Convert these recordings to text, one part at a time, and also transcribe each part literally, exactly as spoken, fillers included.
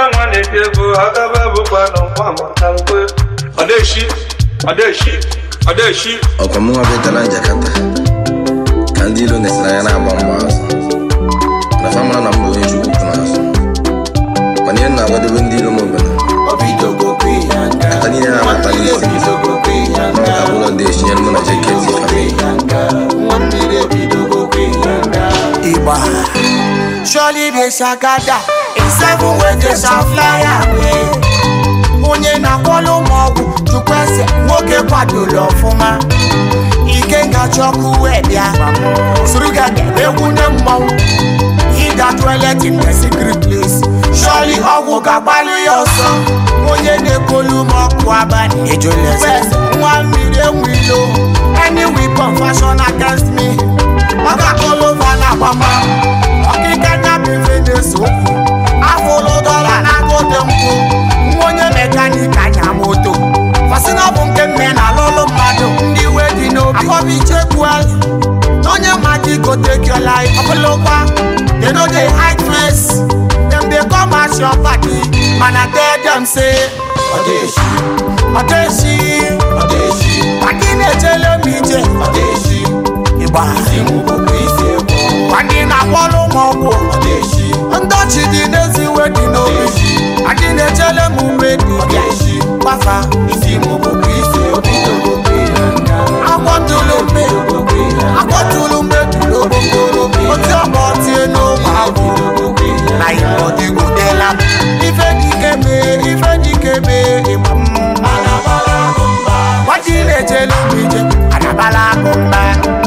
one if you go, I got a book on one more. Are they sheep? Are they sheep? Are they sheep? O como uma veterana Jakarta. Candido Nesrayana Bombas. Na fama na mbo enju kunaso. Mania na wade bendilo mobana. Obito go kuyanga. Atani na matali. Obito go kuyanga. Na kabula de shinyal mona jaketi family. Mwamire obito go kuyanga. Iba. Surely they shagada. In seven ways they shall fly away. Onye na kwalo mogu tukwese nwoke kwadolo fuma ike nga choku webia suruga gebe wune mmawu ida toilet in the secret place surely ogu gagbali yoso onye nekolu moku abani ejolese nwa mmiri enwilo any weapon fashion against me oga kolova na gbama okike nya bifene soku afolo dola na gote mkpu onye mekanik anya moto fasina bụ nke mme na lolo mmadụ ndị we dị n'obi akọbi chekwuel onye mmadụ go take your life ọbụlụkwa they know they hide face them they come as your party man I tell them say ọdeshi ọdeshi ọdeshi pati na-echele m ije ọdeshi ịgba isi mụ bụ isi egwu pati na-akwọlụ m ọgwụ ọdeshi ndọchi dị n'ezi we dị n'obi Adi na-echele m ume dị ọdeshi gbafa isi mụ bụ isi egwu akwọtụlụ mbe akwọtụlụ mbe dụrụ okpokoro otu ọgbọ tie n'ụmụ agwụ na igbo dịgudela ife dikebe ife dikebe ịgba mma kwadi na-echele m ije anabala akụ mba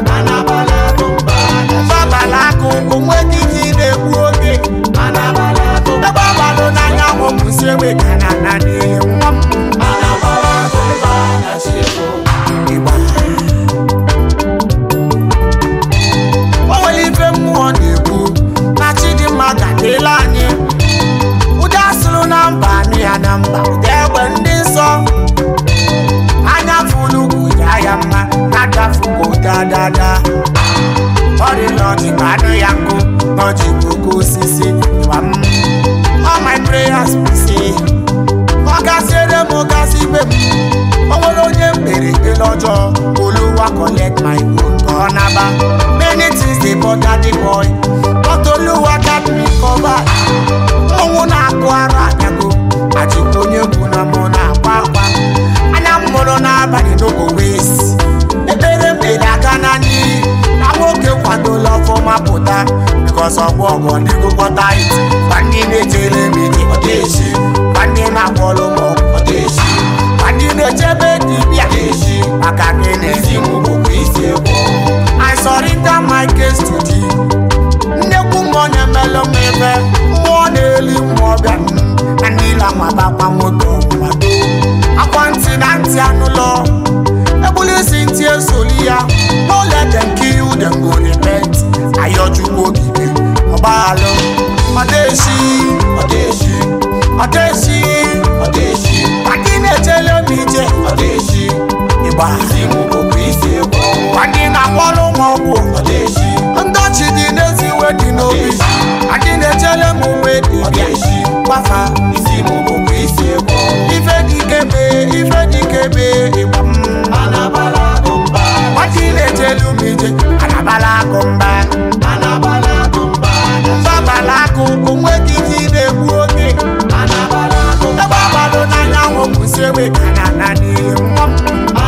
babala akụ onwe gị na-egbu oge ebe ọgbalụ n'anyanwụ mụsi egbe ka na na n'ihe nwa m o nwere ife mmụọ na-ekwu na Chidimma ga-adịla anyị ụda asụrụ na mba anụ ya na mba ụda egbe ndị nsọ anya fụlụ ugwu ya ya mma na-adafugo dadada ọ dịla ọjị ka anụ ya nkụ n'ọjị oke osisi ịwa m all my prayers be say ọ gasịrị m gasị ibe m o nwere onye mkpere ekpere ọjọọ Oluwa collect my own ka ọ naba many things dey bother the boy but Oluwa got me covered ọnwụ na-akụ ara abịago ajịkwa onye kwu na mụ na-akwa akwa anya m mụrụ n'abalị n'ogo wesi ekpere mkpere aga na n'iyi na nwoke kwadola ọfọma pụta because ọgwụ ọgwụ dịgokọta iti ndị na-echere m ije ọdeshi ndị na-akwọlụ m ọdeshi ndị na-echebe dibịa ọdeshi maka gị na-ezi m bụkwa isi egwu I surrender my case to thee nnekwu mmụọ na-emelụ m ebe mmụọ na-eli mmụọ bịa na niile amabakwa moto ọgwụmado akwa ntị na ntị anụlọ egbuli isi ntị esoli ya no let them kill them go repent ayọchukwu ogige ọgbalụ ọdeshi ọdeshi ọdeshi ọdeshi pati na-echele m ije ọdeshi ịgba isi mụ bụkwa isi egwu pati na-akwọlụ m ọgwụ ọdeshi ndọchi dị n'ezi we dị n'obi pati na-echele m ume dị ọdeshi gbafa isi mụ bụkwa isi egwu ife dikebe ife dikebe ịgba m pati na-echele m ije anabala akụ mba babala akụ onwe gị ji na-egbu oge ebe ọgbalụ n'anyanwụ mụsi egbe ka na na n'ihe nwa m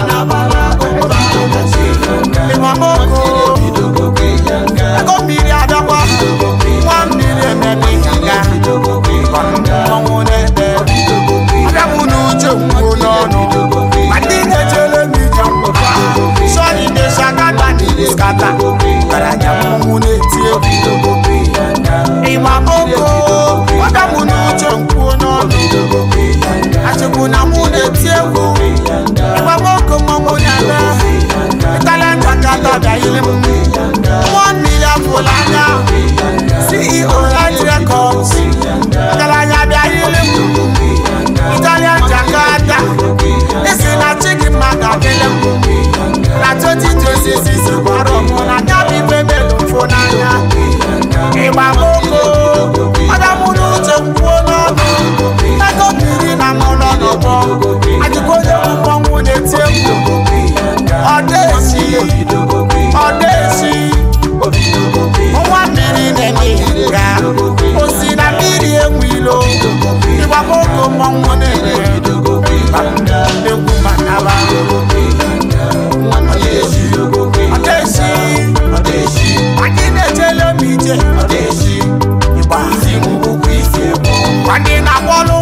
ịmamoko ego mmiri adakwa nwa mmiri ememe ịga ọnwụ n'ebe abịanwụ n'uche mgbu n'ọnụ ma ndị na-echere m ije mkpụkwa sọrị na-eshakata n'ile skata garanya mmụnwụ na-eti egwu ịmamoko ọdamụ n'uche mkpu n'ọnụ achịkwu na mụ na-eti egwu ịmamoko mmụnwụ na-eme ịtala njakata bịaghịrị m mmụọ mmiri afụla anya C E O Light Records ịtalanya bịaghịrị m ịtala njakata isi na Chidimma ga-adịle m na twenty twenty-six gwara ọmụ na nya bụ ife melu mfụ n'anya ịgba moko ọdamụ n'uche mkwuo n'ọnụ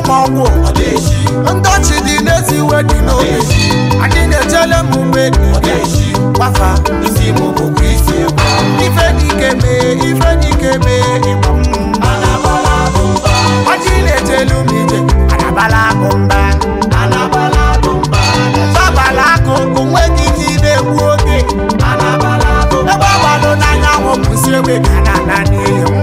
ọgwụ ndọchi dị n'ezi iwe dị n'obi adị na-ejele m ume gbafa isi m bụ Kristi ife dike mee ife dike mee ịgba m adị na-ejelu m ije anabala akụ mba babala akụ onweghị ike ị na-egbu oge ebe ọ gbado n'anyanwụ kwụsị egbe ka na-ana n'ihe